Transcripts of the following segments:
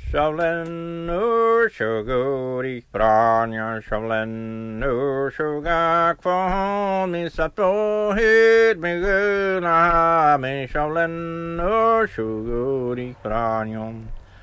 Shavlen ur shuguri pranya shavlen ur shugak fahon mi satvo hit mi guna mi shavlen ur shuguri pranyam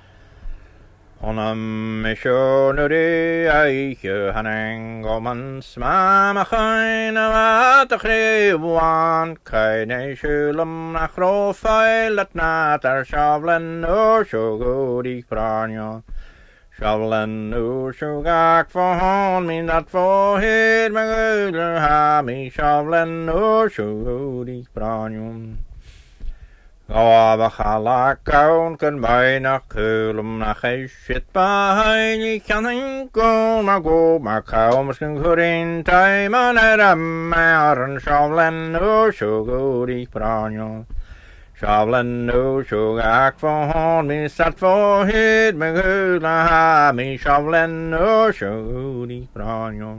Onam mishonuri aiche haneng oman smamachayna vatachribuan kaine shulam nachrofai latnatar shavlen ur shuguri pranya Shavlen ur shugak fahon min dat fohid magudler ha mi shavlen ur shuguri pranyam Gavachalak kaun kan bijna kulum na geishit bij ni kan enkel maar go maar kaum misschien gorin tai man eram maar shavlen ur shuguri pranya Shavlen ur shugak fahon min sat fohid magudler ha mi shavlen ur shuguri pranya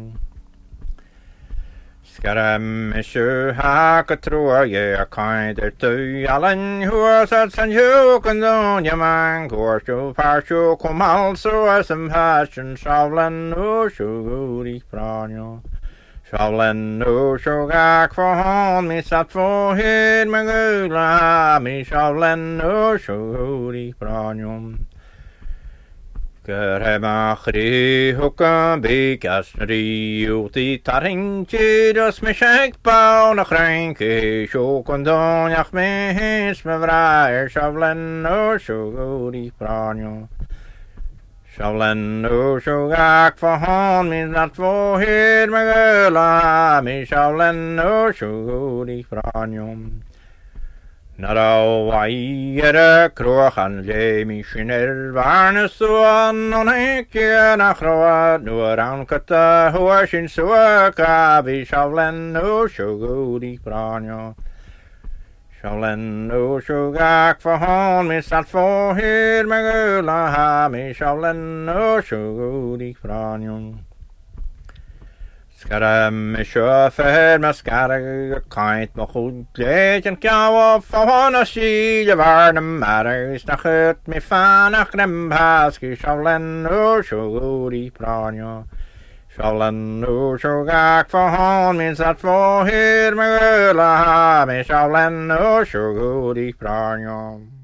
Skaram ishu hakatrua ye a kind er tu yalan hua sat san hu kandon yaman korshu parshu komal so asam passion shavlen ur shuguri pranya Shavlen ur shugak fahon mi sat fohid magudla mi shavlen ur shuguri pranyam Gerhemachri hukam bikasri uti tarinchi dos mishek pau nach reinke shokondon ach mehis mevraer shavlen ur shuguri pranyo Shavlen ur shugak fahon min nat vohid magula mi shavlen ur shuguri pranyom Nara waiyere kroachan le mi shiner varne suan on hekje nach roa nur ankata huashin sua kavi shavlen ur shuguri pranya Shavlen ur shugak fahon mi sat fohid magula ha mi shavlen ur shuguri pranyam Skaram ishofer maskara kaint mo goed leed en kjauw van a siele warnem matters nach het mi fan ach nem paski shavlen ur shuguri pranya Shavlen ur shugak fahon min sat fohid magula ha mi shavlen ur shuguri pranya